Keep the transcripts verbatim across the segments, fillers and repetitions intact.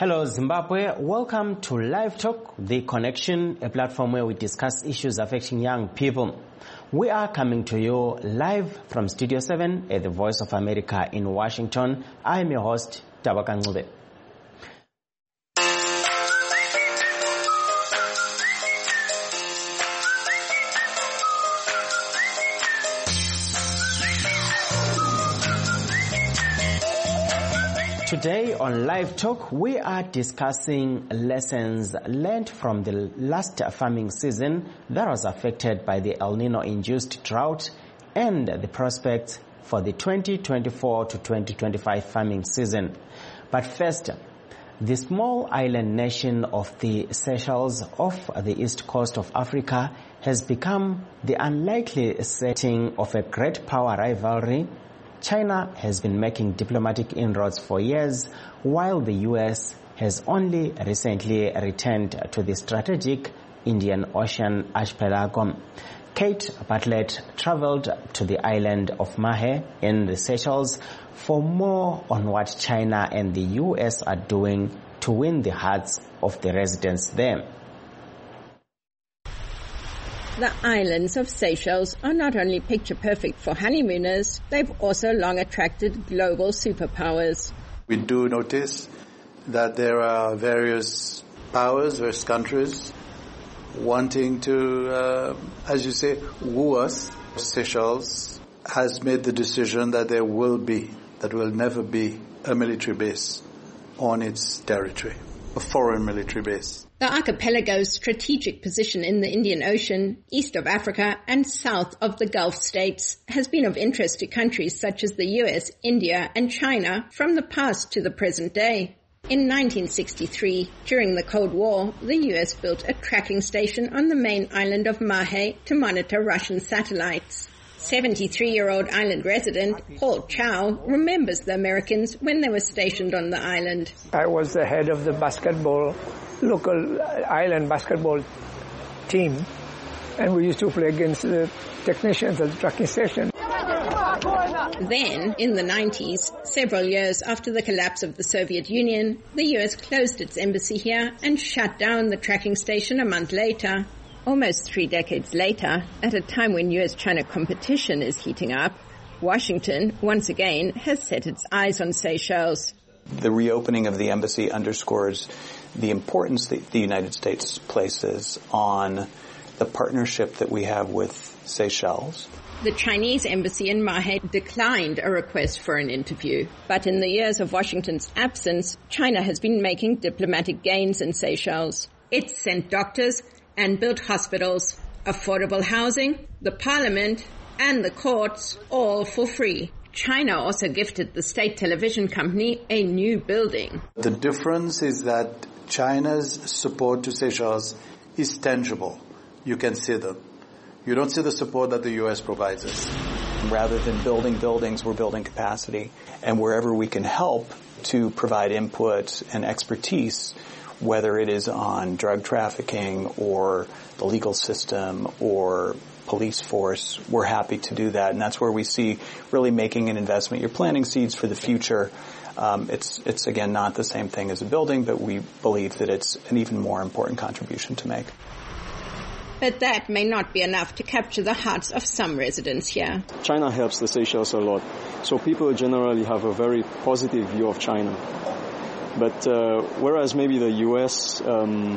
Hello Zimbabwe, welcome to Live Talk, The Connection, a platform where we discuss issues affecting young people. We are coming to you live from Studio seven at the Voice of America in Washington. I am your host, Tabaka Ngube. Today on Live Talk, we are discussing lessons learned from the last farming season that was affected by the El Nino-induced drought and the prospects for the twenty twenty-four to twenty twenty-five farming season. But first, the small island nation of the Seychelles off the east coast of Africa has become the unlikely setting of a great power rivalry. China has been making diplomatic inroads for years, while the U S has only recently returned to the strategic Indian Ocean archipelago. Kate Bartlett traveled to the island of Mahé in the Seychelles for more on what China and the U S are doing to win the hearts of the residents there. The islands of Seychelles are not only picture-perfect for honeymooners, they've also long attracted global superpowers. We do notice that there are various powers, various countries wanting to, uh, as you say, woo us. Seychelles has made the decision that there will be, that will never be, a military base on its territory, a foreign military base. The archipelago's strategic position in the Indian Ocean, east of Africa and south of the Gulf states, has been of interest to countries such as the U S, India and China from the past to the present day. In nineteen sixty-three, during the Cold War, the U S built a tracking station on the main island of Mahé to monitor Russian satellites. seventy-three-year-old island resident Paul Chow remembers the Americans when they were stationed on the island. I was the head of the basketball, local island basketball team, and we used to play against the technicians at the tracking station. Then, in the nineties, several years after the collapse of the Soviet Union, the U S closed its embassy here and shut down the tracking station a month later. Almost three decades later, at a time when U S-China competition is heating up, Washington, once again, has set its eyes on Seychelles. The reopening of the embassy underscores the importance that the United States places on the partnership that we have with Seychelles. The Chinese embassy in Mahé declined a request for an interview. But in the years of Washington's absence, China has been making diplomatic gains in Seychelles. It's sent doctors and built hospitals, affordable housing, the parliament, and the courts, all for free. China also gifted the state television company a new building. The difference is that China's support to Seychelles is tangible. You can see them. You don't see the support that the U S provides us. Rather than building buildings, we're building capacity. And wherever we can help to provide input and expertise, whether it is on drug trafficking or the legal system or police force, we're happy to do that. And that's where we see really making an investment. You're planting seeds for the future. Um, it's, it's again, not the same thing as a building, but we believe that it's an even more important contribution to make. But that may not be enough to capture the hearts of some residents here. China helps the Seychelles a lot. So people generally have a very positive view of China. But uh, whereas maybe the U S, um,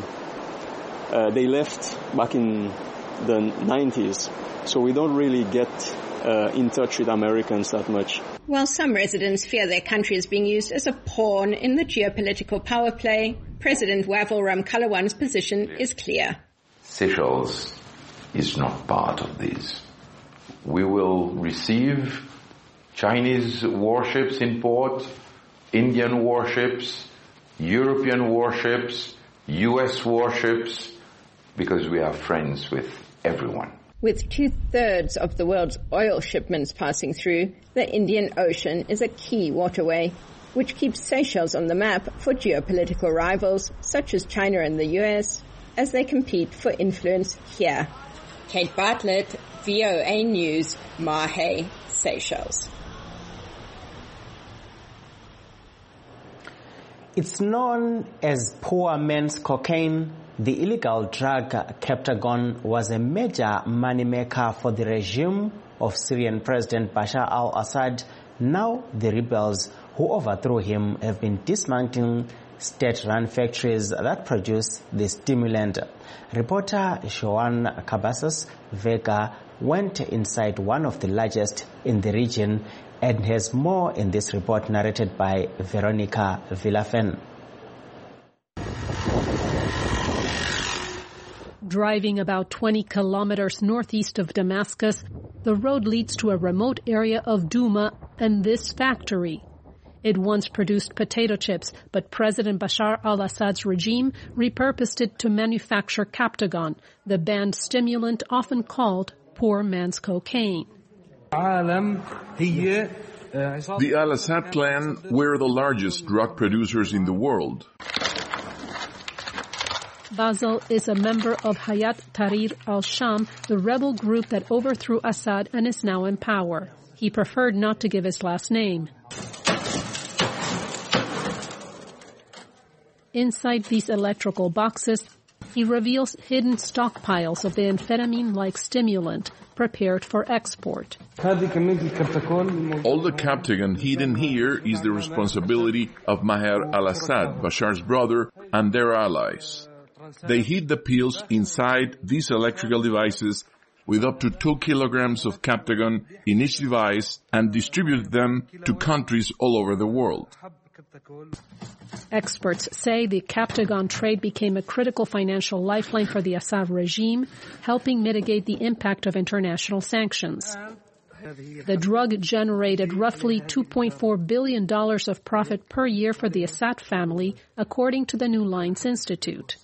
uh, they left back in the nineties, so we don't really get uh, in touch with Americans that much. While some residents fear their country is being used as a pawn in the geopolitical power play, President Wavel Ramkalawan's position is clear. Seychelles is not part of this. We will receive Chinese warships in port, Indian warships, European warships, U S warships, because we are friends with everyone. With two-thirds of the world's oil shipments passing through, the Indian Ocean is a key waterway, which keeps Seychelles on the map for geopolitical rivals such as China and the U S as they compete for influence here. Kate Bartlett, V O A News, Mahé, Seychelles. It's known as poor man's cocaine. The illegal drug Captagon was a major moneymaker for the regime of Syrian President Bashar al-Assad. Now the rebels who overthrew him have been dismantling state-run factories that produce the stimulant. Reporter Joan Cabasas Vega went inside one of the largest in the region and has more in this report narrated by Veronica Villafen. Driving about twenty kilometers northeast of Damascus, the road leads to a remote area of Douma and this factory. It once produced potato chips, but President Bashar al-Assad's regime repurposed it to manufacture Captagon, the banned stimulant often called poor man's cocaine. The al-Assad clan were the largest drug producers in the world. Basel is a member of Hayat Tahrir al-Sham, the rebel group that overthrew Assad and is now in power. He preferred not to give his last name. Inside these electrical boxes, he reveals hidden stockpiles of the amphetamine-like stimulant prepared for export. All the Captagon hidden here is the responsibility of Maher al-Assad, Bashar's brother, and their allies. They hid the pills inside these electrical devices with up to two kilograms of Captagon in each device and distributed them to countries all over the world. Experts say the Captagon trade became a critical financial lifeline for the Assad regime, helping mitigate the impact of international sanctions. The drug generated roughly two point four billion dollars of profit per year for the Assad family, according to the New Lines Institute.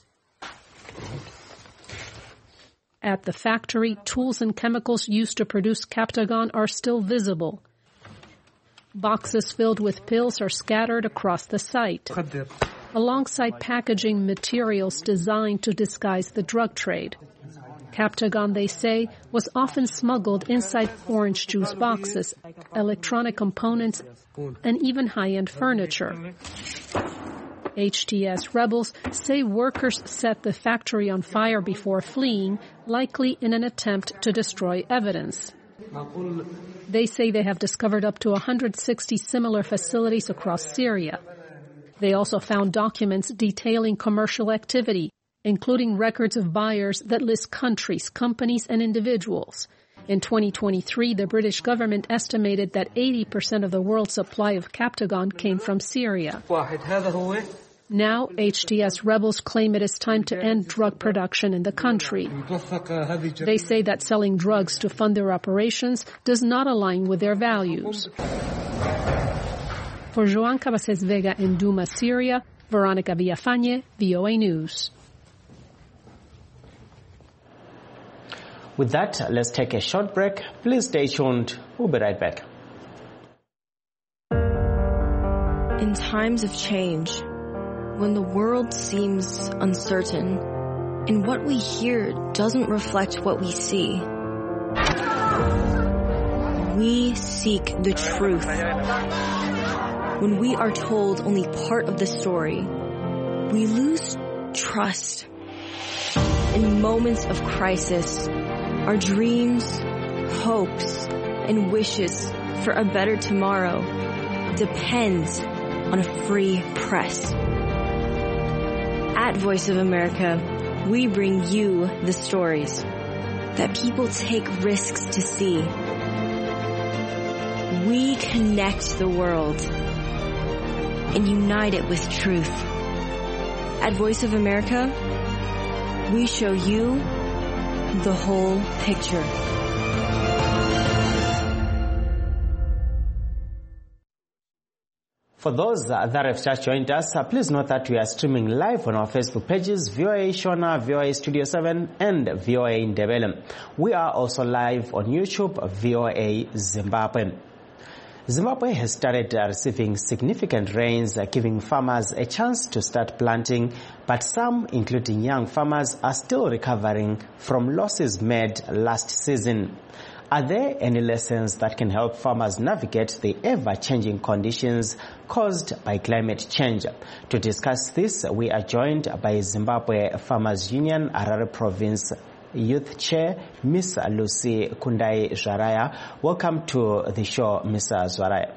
At the factory, tools and chemicals used to produce Captagon are still visible. Boxes filled with pills are scattered across the site, alongside packaging materials designed to disguise the drug trade. Captagon, they say, was often smuggled inside orange juice boxes, electronic components, and even high-end furniture. H T S rebels say workers set the factory on fire before fleeing, likely in an attempt to destroy evidence. They say they have discovered up to one hundred sixty similar facilities across Syria. They also found documents detailing commercial activity, including records of buyers that list countries, companies, and individuals. In twenty twenty-three, the British government estimated that eighty percent of the world's supply of Captagon came from Syria. Now, H T S rebels claim it is time to end drug production in the country. They say that selling drugs to fund their operations does not align with their values. For Joan Cabasas Vega in Douma, Syria, Veronica Villafañe, V O A News. With that, let's take a short break. Please stay tuned. We'll be right back. In times of change, when the world seems uncertain, and what we hear doesn't reflect what we see, we seek the truth. When we are told only part of the story, we lose trust. In moments of crisis, our dreams, hopes, and wishes for a better tomorrow depends on a free press. At Voice of America, we bring you the stories that people take risks to see. We connect the world and unite it with truth. At Voice of America, we show you the whole picture. For those uh, that have just joined us, uh, please note that we are streaming live on our Facebook pages, V O A Shona, V O A Studio seven, and V O A Ndebele. We are also live on YouTube, V O A Zimbabwe. Zimbabwe has started uh, receiving significant rains, uh, giving farmers a chance to start planting, but some, including young farmers, are still recovering from losses made last season. Are there any lessons that can help farmers navigate the ever-changing conditions caused by climate change? To discuss this, we are joined by Zimbabwe Farmers Union, Harare Province Youth Chair, Miss Lucy Kundai Zwaraya. Welcome to the show, Miss Zwaraya.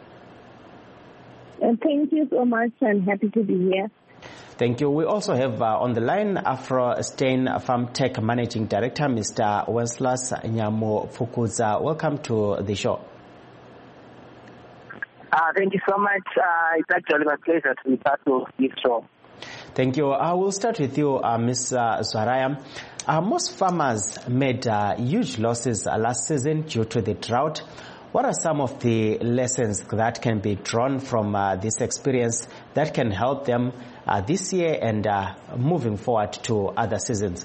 Uh, thank you so much. I'm happy to be here. Thank you. We also have uh, on the line Afro Stein Farm Tech Managing Director, Mister Wenceslas Nyamufukudza. Welcome to the show. Uh, thank you so much. Uh, it's actually my pleasure to be part of this show. Thank you. I will start with you, uh, Miz Uh, Zwaraya. Uh, most farmers made uh, huge losses uh, last season due to the drought. What are some of the lessons that can be drawn from uh, this experience that can help them uh, this year and uh, moving forward to other seasons?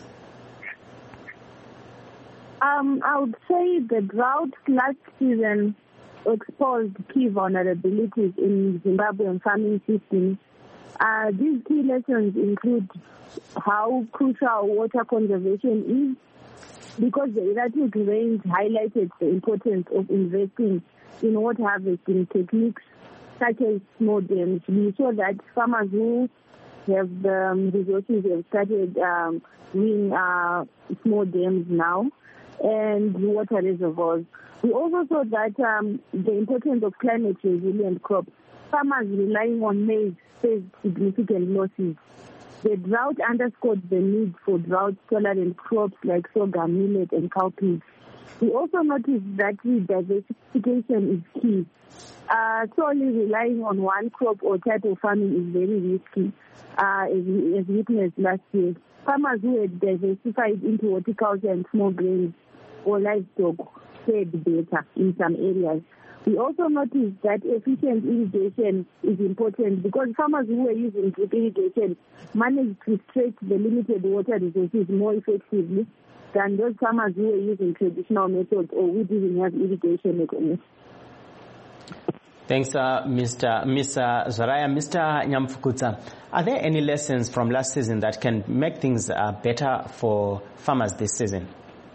Um, I would say the drought last season exposed key vulnerabilities in Zimbabwean farming systems. Uh, these key lessons include how crucial water conservation is, because the erratic rains highlighted the importance of investing in water harvesting techniques such as small dams. We saw that farmers who have the um, resources have started um, doing uh, small dams now and water reservoirs. We also saw that um, the importance of climate resilient crops. Farmers relying on maize faced significant losses. The drought underscored the need for drought-tolerant crops like sorghum, millet, and cowpeas. We also noticed that diversification is key. Uh, solely relying on one crop or type of farming is very risky, uh, as, as witnessed last year. Farmers who had diversified into horticulture and small grains or livestock fared better in some areas. We also noticed that efficient irrigation is important because farmers who were using drip irrigation managed to stretch the limited water resources more effectively than those farmers who were using traditional methods or who didn't have irrigation equipment. Thanks, uh, Mister Miss Uh, Zwaraya. Mister Nyamufukudza, are there any lessons from last season that can make things uh, better for farmers this season?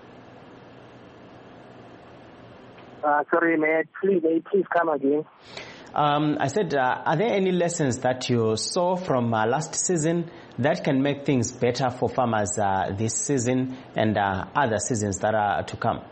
Uh, sorry, may I please, may I please come again? Um, I said, uh, are there any lessons that you saw from uh, last season that can make things better for farmers uh, this season and uh, other seasons that are to come?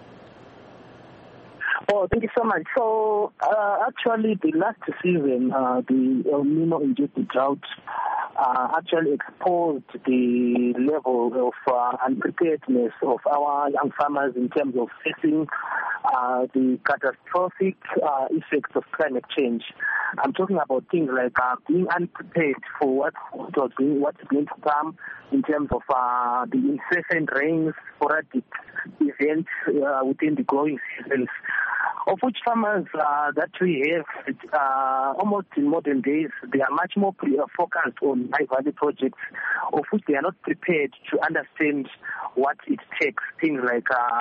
Oh, thank you so much. So, uh, actually, the last season, uh, the El Nino-induced drought uh, actually exposed the level of uh, unpreparedness of our young farmers in terms of facing uh, the catastrophic uh, effects of climate change. I'm talking about things like uh, being unprepared for what was going, what's going to come in terms of uh, the incessant rains, sporadic events uh, within the growing seasons, of which farmers uh, that we have uh, almost in modern days, they are much more pre- focused on high-value projects, of which they are not prepared to understand what it takes, things like uh,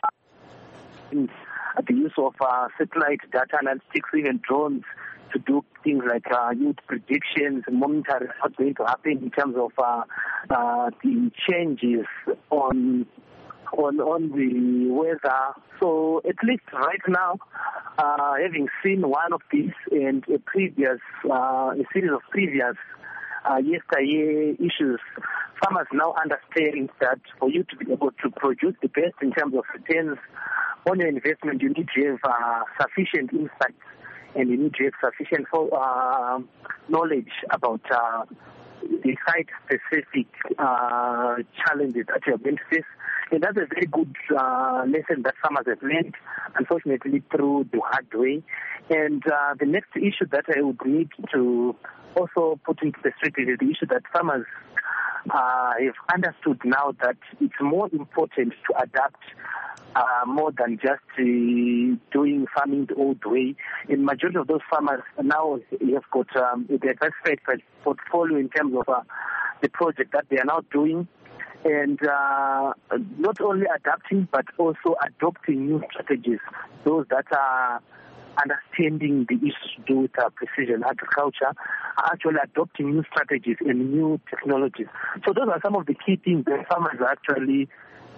the use of uh, satellite data analytics, even drones, to do things like uh, youth predictions, monitoring what's going to happen in terms of uh, uh, the changes on on on the weather. So at least right now, uh, having seen one of these and a previous, uh, a series of previous uh, yesteryear issues, farmers now understand that for you to be able to produce the best in terms of returns on your investment, you need to have uh, sufficient insights and you need to have sufficient uh, knowledge about uh, the site-specific uh, challenges that you are going to face. And that's a very good uh, lesson that farmers have learned, unfortunately, through the hard way. And uh, the next issue that I would need to also put into perspective is the issue that farmers uh, have understood now that it's more important to adapt uh, more than just uh, doing farming the old way. And majority of those farmers now have got um, a diversified portfolio in terms of uh, the project that they are now doing. And uh, not only adapting, but also adopting new strategies, those that are understanding the issue to do with uh, precision agriculture, are actually adopting new strategies and new technologies. So those are some of the key things that farmers are actually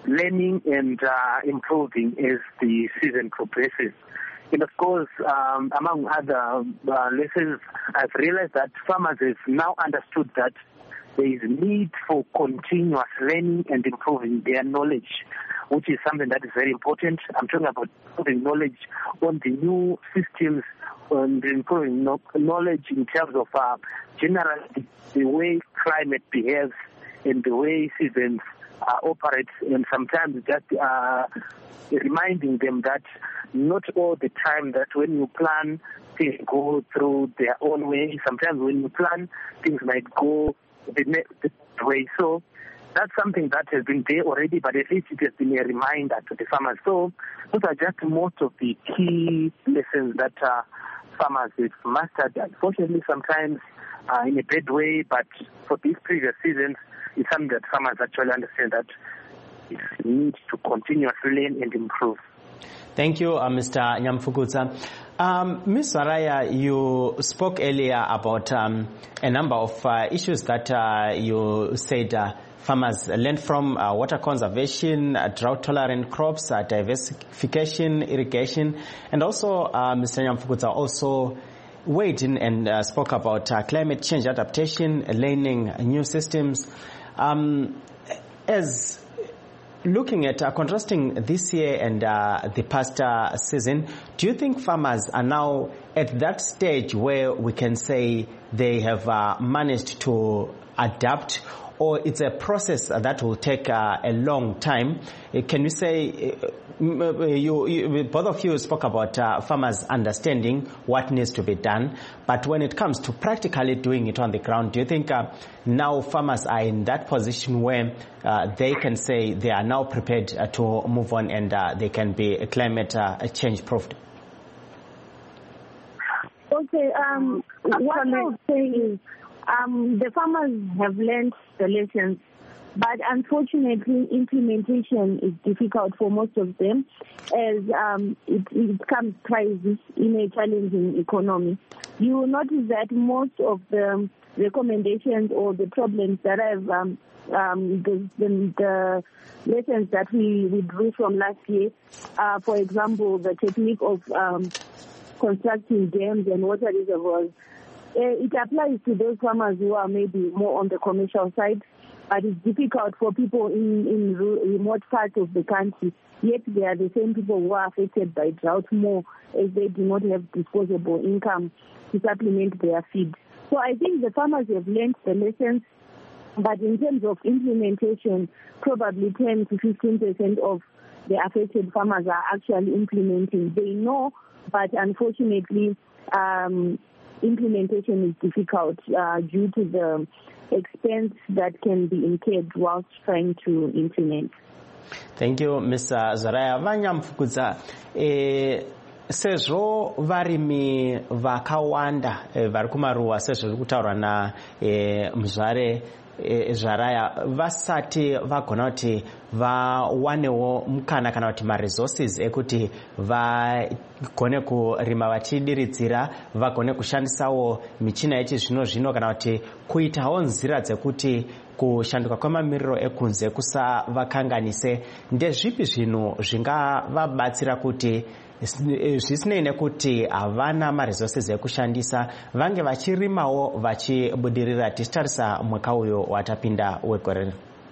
learning and uh, improving as the season progresses. And of course, um, among other uh, lessons, I've realized that farmers have now understood that there is need for continuous learning and improving their knowledge, which is something that is very important. I'm talking about improving knowledge on the new systems, and improving knowledge in terms of uh, generally the way climate behaves and the way seasons uh, operate, and sometimes just uh, reminding them that not all the time that when you plan, things go through their own way. Sometimes when you plan, things might go the next way. So that's something that has been there already, but at least it has been a reminder to the farmers. So those are just most of the key lessons that uh, farmers have mastered. Unfortunately, sometimes uh, in a bad way, but for these previous seasons, it's something that farmers actually understand that it needs to continuously learn and improve. Thank you, uh, Mister Nyamfukutsa. Um, Miz Zaraya, you spoke earlier about um, a number of uh, issues that uh, you said uh, farmers learned from: uh, water conservation, uh, drought-tolerant crops, uh, diversification, irrigation, and also uh, Mister Nyamfukutsa also weighed in and uh, spoke about uh, climate change adaptation, learning new systems. Um, as Looking at uh, contrasting this year and uh, the past uh, season, do you think farmers are now at that stage where we can say they have uh, managed to adapt, or it's a process that will take uh, a long time? Uh, can you say, uh, you, you, both of you spoke about uh, farmers understanding what needs to be done, but when it comes to practically doing it on the ground, do you think uh, now farmers are in that position where uh, they can say they are now prepared uh, to move on and uh, they can be a climate uh, change proof? Okay, um, what I would say is um, the farmers have learned the lessons, but unfortunately implementation is difficult for most of them, as um, it, it comes crisis in a challenging economy. You will notice that most of the recommendations or the problems that I've um, um, the, the, the lessons that we, we drew from last year, uh, for example, the technique of um, constructing dams and water reservoirs, uh, it applies to those farmers who are maybe more on the commercial side, but it's difficult for people in, in remote parts of the country. Yet they are the same people who are affected by drought more, as they do not have disposable income to supplement their feed. So I think the farmers have learned the lessons, but in terms of implementation, probably ten to fifteen percent of the affected farmers are actually implementing. They know, but unfortunately, um, implementation is difficult uh, due to the expense that can be incurred whilst trying to implement. Thank you, Mister Zaraya. Vanyamfukutsa, eh, sezvo varimi vakawanda eh, vari kumaruwa sezvo ri kutaurwa na eh, Muzvare eh, Zaraya vasati vagona kuti vawanewo mukana kana kuti maresources ekuti vagone kurima vachidiridzira, vagone kushandisawo michina yechizvino zvino kana kuti kuitawo nzira dzekuti kushanduka kwemamiriro ekunze kusavakanganise. Ndezvipi zvinhu zvingavabatsira kuti zvisinei nekuti havana maresources ekushandisa vange vachirimawo vachibudirira, tichitarisa mwaka uyo watapinda wegore?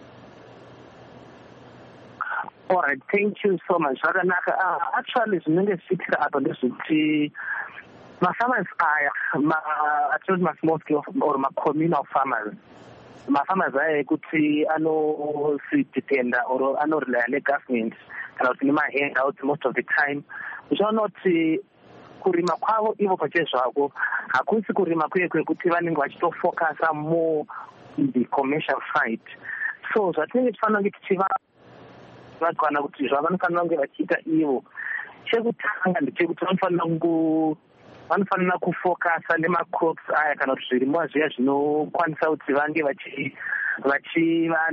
All right, thank you so much. Uh, actually, zvinenge zvichiitika apa ndezvekuti mafarmers aya, actually ma-small scale or ma-communal farmers, ma-farmers aya ekuti anozvidependa or anorelaya negovernment kana kuti nema-handouts most of the time, uchaona kuti kurima kwavo ivo pachezvako hakusi kurima kuye kwekuti vanenge vachitofocusa more in the commercial side. So zvatinenge tifanira kunge tichiva vakwana kuti zvavanofanira kunge vachiita ivo, chekutanga ndechekuti vanofanira kungu vanofanira kufocusa nemacrops aya kana kuti zvirimwa zviya zvinokwanisa kuti vange vachiva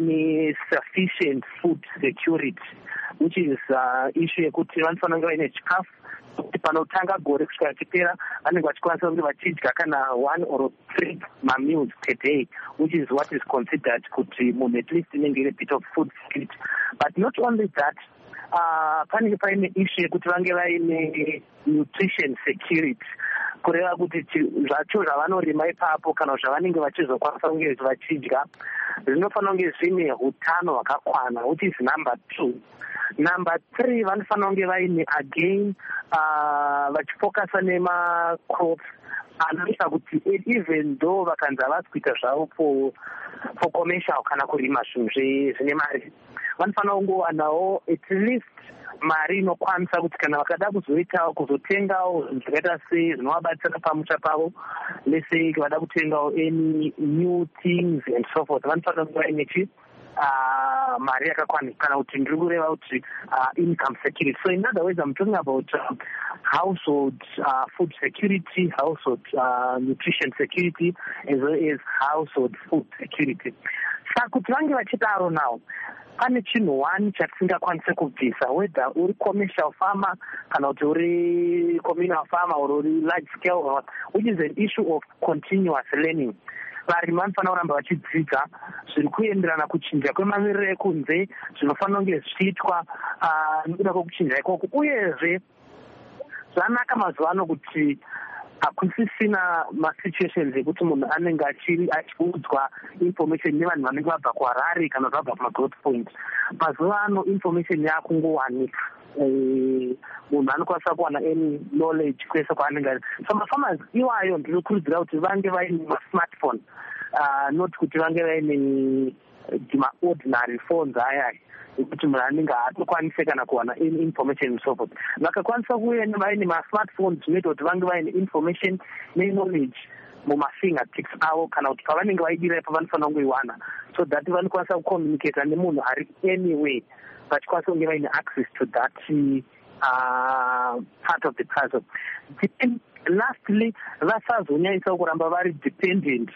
nesufficient food security, which is uh, issue yekuti vanofanira kunge vaine chikafu panotanga gore kusvika richipera vanenge vachikwanisa kunge vachidya kana one or three meals per day, which is what is considered kuti munhu at least inenge ine bit of food security. But not only that, uh, panenge paine issue yekuti vange vaine nutrition security, kureva kuti zvacho zvavanorima ipapo kana zvavanenge vachizokwanisa kunge vachidya zvinofanira kunge zvine utano hwakakwana, which is number two. Number three, vanofanira kunge vaine again uh, vachifokasa nema-crops anoita kuti even though vakanzi havasi kuita zvavo for, for commercial kana kurima zvinhu zvine mari, vanofanira kungowanawo at least mari inokwanisa kuti kana vakada kuzoitawo kuzotengawo zvakaita sei zvinovabatsira pamusha pavo, lese vada kutengawo any new things and so forth, vanofanira kunge vaine chi Uh, mari yakakwana kana kuti ndiri kureva kuti uh, income security. So in other words, I'm talking about uh, household uh, food security, household uh, nutrition security, as well as household food security. Saka kuti vange vachidaro now, pane chinhu one chatisingakwanise kubvisa, whether uri commercial farmer kana kuti uri communal farmer or uri large scale, which is an issue of continuous learning. Varimi vanofanira kuramba vachidzidza zviri kuenderana kuchinja kwemamiriro ekunze zvinofanira kunge zvichiitwa nekuda kwekuchinja ikoko. Uyezve zvanaka mazuva ano kuti hakusisina masituations ekuti munhu anenge achiudzwa information nevanhu vanenge vabva kuHarare kana vabva kumagrowth point. Mazuva ano information yakungowanika, munhu anokwanisa kuwana any knowledge kwese kwaanenge ari. So mafarmers iwayo ndinokurudzira kuti vange vaine masmartphone, uh, not kuti vange vaine ma-ordinary phones aya ekuti munhu anenge haatokwanise kana kuwana any information and so forth. Vakakwanisa kuuya vaine ma-smartphones zvinoita kuti vange vaine information ne-knowledge muma-fingertips avo kana kuti pavanenge vaidira ipo vanofanira kungoiwana, so that vanokwanisa kucommunicata nemunhu ari anyway, vachikwanisa kunge vaine access to that uh, part of the puzzle. Then, lastly, vasazonyanyisa kuramba vari dependent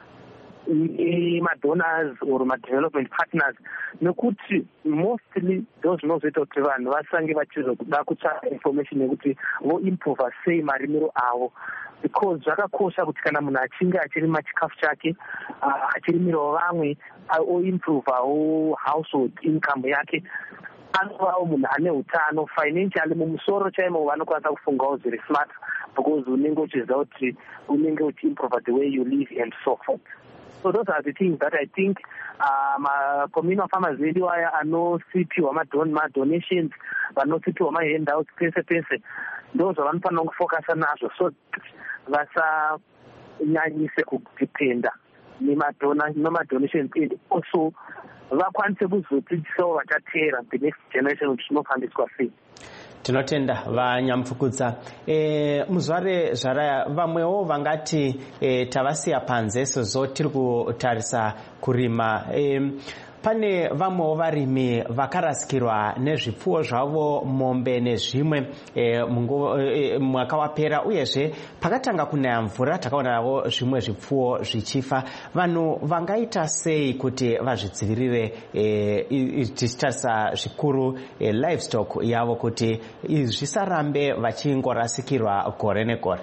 ma-donors or ma-development partners, nekuti mostly those zvinozoita kuti vanhu vasange vachizoda kutsvaka information yekuti voimprova sei marimiro avo, because zvakakosha kuti kana munhu achinge achirima chikafu chake achirimirawo vamwe oimprovawo household income yake, anovawo munhu ane utano financially mumusoro chaimo, vanokwanisa kufungawo zviri smart because unenge uchiziva kuti unenge uchiimprova the way you live and so forth. So those are the things that I think uh, my communal farmers vedu aya anosipiwa ma-donations, vanosipiwa ma-handouts pese pese, those vanofanira kufokasa nazvo so vasanyanyise kudependa nema-donations and also vakwanise kuzodzidzisawo vachatera the next generation kuti zvinofambiswa sei. Tinotenda vanyamupfukudza. E, muzvare zvaraya vamwewo vangati e, tavasiya panze sezvo tiri kutarisa kurima. E, pane vamwewo varimi vakarasikirwa nezvipfuwo zvavo, mombe nezvimwe e, e, mwaka wapera, uyezve pakatanga kunaya mvura takaonawo zvimwe zvipfuwo zvichifa. Vanhu vangaita sei kuti vazvidzivirire e, tichitarisa zvikuru e, livestock yavo kuti zvisarambe vachingorasikirwa gore negore?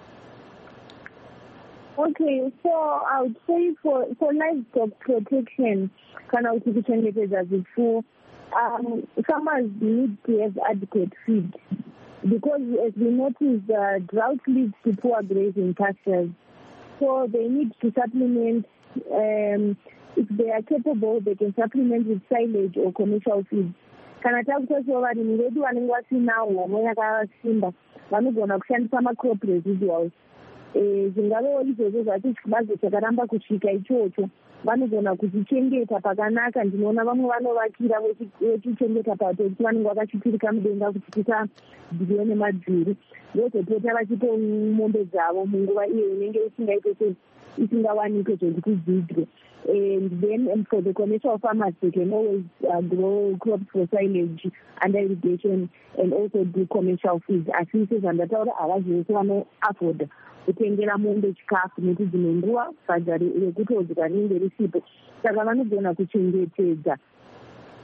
Okay, so I would say for, for livestock protection, kana kuti kuchengetedza zvipfuwo, um, farmers need to have adequate feed, because as we notice, uh, drought leads to poor grazing pastures. So they need to supplement, um, if they are capable, they can supplement with silage or commercial feed. Kana takutosewo varimi vedu vanenge vasinawo homwe yakasimba, vanogona kushandisa ma-crop residuals. Zvingavewo izvozvo zvacho chibazo chakaramba kusvika ichocho, vanogona kuchichengeta pakanaka. Ndinoona vamwe vanovakira vechichengeta pato kuti vanenge vakachitirika mudenga kuti tisadyiwe nemadziri, vozopota vachipa mombe dzavo munguva iyo inenge isingaite isingawanikwe zvekuti dzidye. And then and for the commercial farmers, they can always uh, grow crops for silage under irrigation and also do commercial feeds. Asi sezvandataura havazvi vese vanoafford kutengera mombe chikafu nekuti dzimwe nguva sadza rekutodya rinenge risipo, saka vanogona kuchengetedza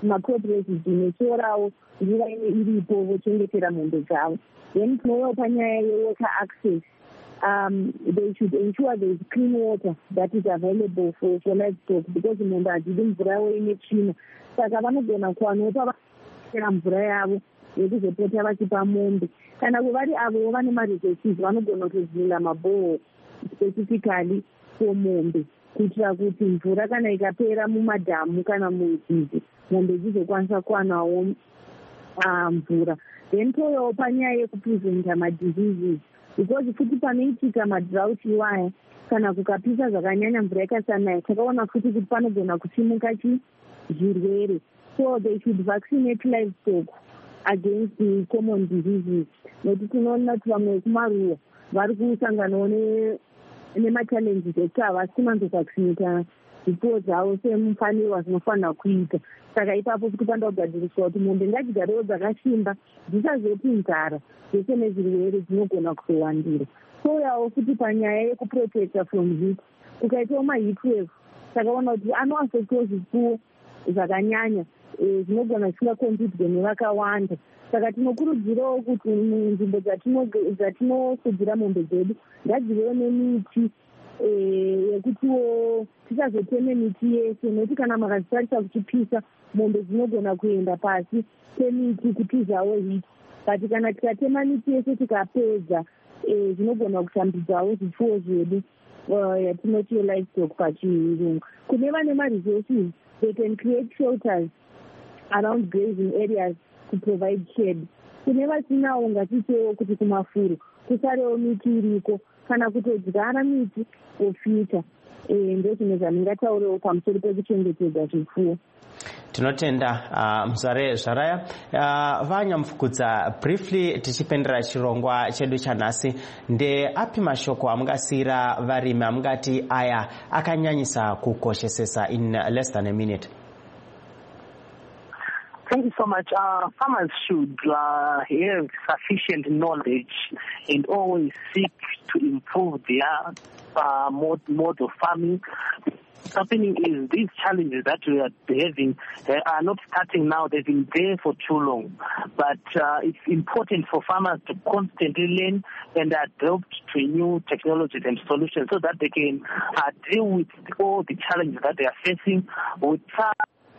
macrop residue nesorawo nguva iripo vochengetera mombe dzavo. Then tinouya panyaya yewater access. Um, they should ensure there is clean water that is available for, for livestock because mombe hadzidi mvura yavo ine tsvina. Saka vanogona kuwanawo pavachera mvura yavo yekuzopota vachipa mombe. Kana kuvari avo vane maresources vanogona kuzvula maboho specifically for mombe kuitira kuti mvura kana ikapera mumadhamu kana munzizi mombe dzizokwanisa kuwanawo mvura. Then toyawo panyaya yekupreventa madiseases because futi panoitika madrought iwaya kana kukapisa zvakanyanya mvura ikasanaya takaona futi kuti panogona kusimuka chi zvirwere. So they should vaccinate livestock against the common diseases. Nekuti tinoona kuti vamwe vekumaruwa vari kusanganawo nemachallenges ekuti havasi kumanzovaccinata zvipfuwo zvavo semufanirwa zvinofanira kuita. Saka ipapo kuti panda kugadziriswa kuti mombe ngadzigarewo dzakasimba dzisazoti nzara zvese nezvirwere dzinogona kuzowandira. Toyawo futi panyaya yekuprotecta from heat. Kukaitawo maheat wave takaona kuti anoafectawo zvipfuwo zvakanyanya zvinogona zvisingakonzidwe nevakawanda. Saka tinokurudzirawo kuti munzvimbo dzatinofudzira mombe dzedu ngadzivewo nemiti yekutiwo tisazoteme miti yese nekuti kana makazitarisa kuchipisa mombe dzinogona kuenda pasi pemiti kutizawo hiti. But kana tikatema miti yese tikapedza zvinogona kushambidzawo zvipfuwo zvedu yatinoti livestock pachirungu. Kune vane maresources they can create shelters around grazing areas to provide shade. Kune vasinawo ngatiitewo kuti kumafuro kusarewo miti iriko kana kutodyara miti for future. Ndo zvimwe zvandingataurewo pamusoro pekuchengetedza zvipfuwo. Tinotenda uh, Mzware Zvaraya uh, Vanyamfukudza briefly tichipendera chirongwa chedu chanhasi nde api mashoko amungasira varimi amungati aya akanyanyisa kukoshesesa in less than a minute. Thank you so much. Uh, farmers should uh, have sufficient knowledge and always seek to improve their uh, mode, mode of farming. What's happening is these challenges that we are having, they are not starting now, they've been there for too long. But uh, it's important for farmers to constantly learn and adopt to new technologies and solutions so that they can uh, deal with all the challenges that they are facing without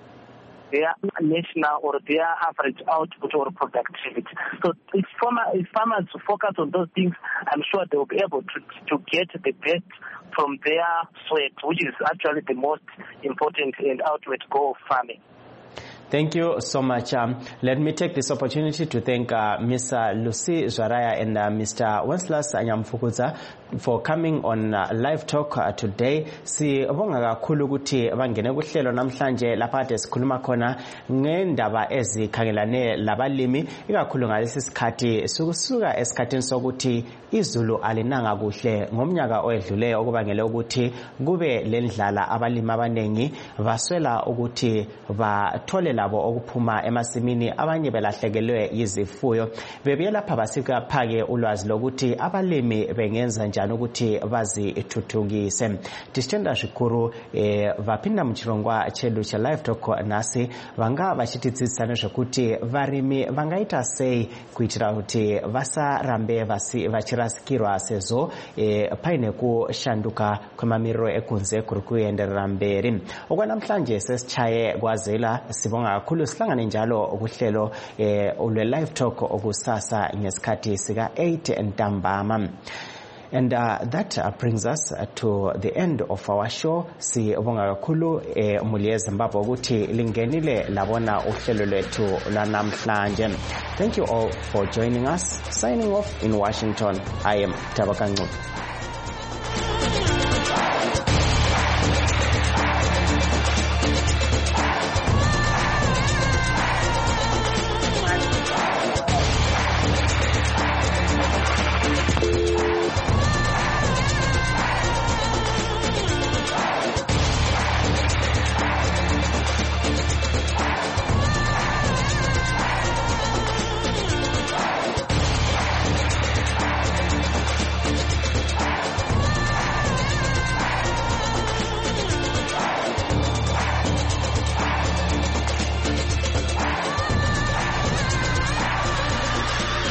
their national or their average output or productivity. So if, farmer, if farmers focus on those things, I'm sure they will be able to, to get the best from their sweat, which is actually the most important and ultimate goal of farming. Thank you so much. Um, let me take this opportunity to thank uh, Miss Lucy Zvaraya and uh, Mister Wenceslas Nyamfukudza for coming on uh, live talk uh, today. Sibonga kakhulu ukuthi bangene kuhlelo namhlanje lapha esikhuluma khona ngendaba ezikhangelane labalimi ikakhulu ngalesi sikhathi sukusuka esikhathini sokuthi izulu alinanga kuhle ngomnyaka oyedluleyo okubangela ukuthi kube lendlala abalimi abanengi baswela ukuthi bathole labo okuphuma emasimini abanye belahlekelwe izifuyo. Bebuye lapha basika phake ulwazi lokuthi abalimi bengenza njani ukuthi bazithuthukise. Tisitenda zvikuru eh, vapinda muchirongwa chedu cha live talk nasi vanga vachitidzidzisana zvekuti varimi vangaita sei kuitira kuti vasarambe vachirasikirwa sezo eh, paine kushanduka kwemamiriro ekunze kuri kuenderera mberi. Okwanamhlanje sesichaye kwazela sibonga kakhulu sihlangane njalo kuhlelo eh, ulwe live talk okusasa ngesikhathi sika eight ntambama. And uh, that uh, brings us uh, to the end of our show. Sibonga kakhulu eh, muli eZimbabwe ukuthi lingenile labona uhlelo lwethu lanamhlanje. Thank you all for joining us. Signing off in Washington, I am Tabaka Ngcuti.